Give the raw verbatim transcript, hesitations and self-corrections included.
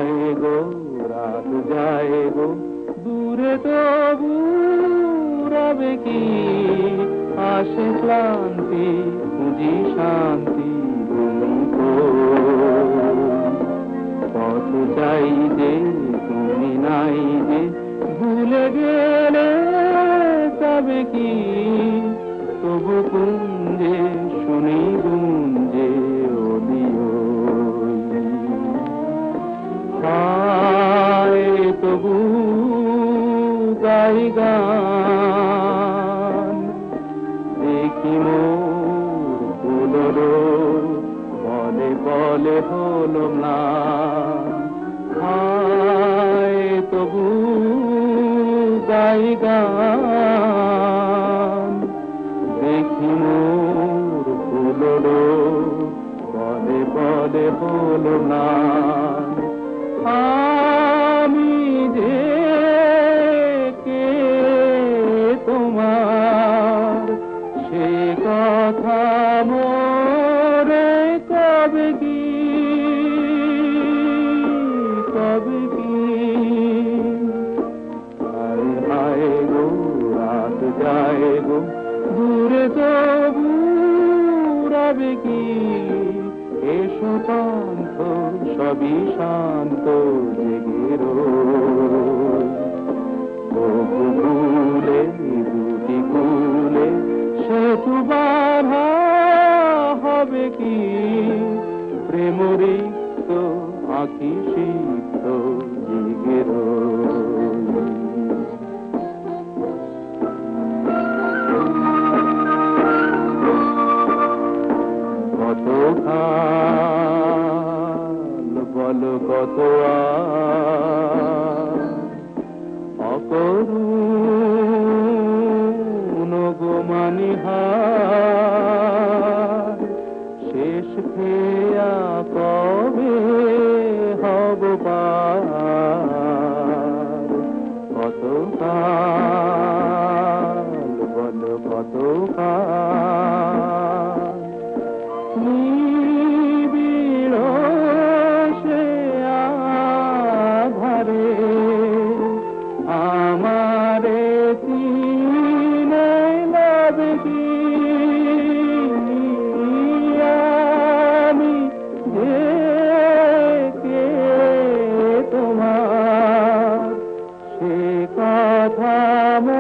গো রাত যায় গো দূরে তবু রবে কি আসে ক্লান্তি খুঁজি শান্তি তুমি তো পথ চাই যে তুমি নাই যে ভুলে গেলে তবে কি তবু কুঞ্জে শুনি গুঞ্জে ওলিও হায় তবু গাই গান দেখি মোর ফুলরো বলে বলে হলো না হায় তবু গাই গান দেখি মোর ফুলরো বলে বলে হলো না আমি যে কে তোমার সে কথা মোরে কবে কি কবে কি হায় হায় গো রাত যায় গো দূরে তবু রবে কি এসো পান্থ সবই শান্ত জেগে তবু কুলে দুটি কুলে সেতু বাধা হবে কি প্রেমরিক্ত আঁকি সিক্ত জেগে কত খাল বল কত অকরুণ গো মানিহার শেষ খেয়া কবে হব পার কত কাল বল কত কাল নিবিড় সে আধারে আমারে চিনে লবে কি আমি যে কে তোমার সে কথা